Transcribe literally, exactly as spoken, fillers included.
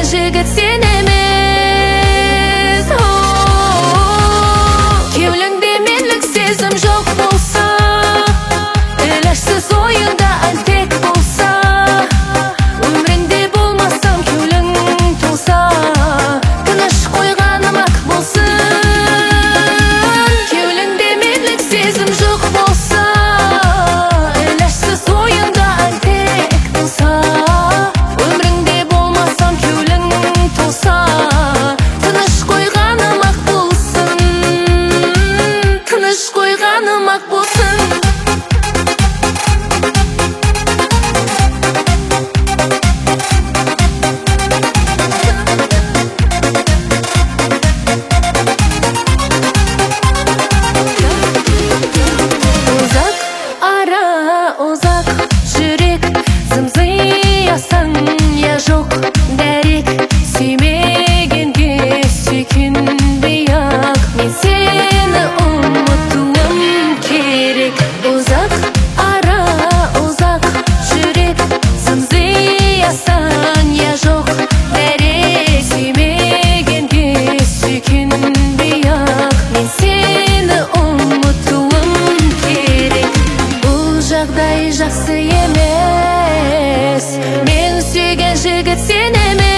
жігіт сен емес. Кеуліңде менлік сезім жоқ болса, іләшсіз ойында әлтек болса, өміріңде болмасам кеулің толса, тыныш қойғаным ақ болсын. Кеуліңде менлік сезім жоқ болса, іләшсіз ойында әлтек болса, өміріңде болмасам кеулің толса, тыныш қойғаным ақ болсын, тыныш қойғаным ақ болсын. Ұзақ жүрек зымзиясаң, я жоқ дәрек, сүймегенге сүйкенбей-ақ мен сені ұмытуым керек. Ұзақ ара, ұзақ жүрек зымзиясаң, я жоқ дәрек, сүймегенге сүйкенбей-ақ мен сені ұмытуым керек. Жағдай жақсы емес, мен сүйген жігіт сен емес.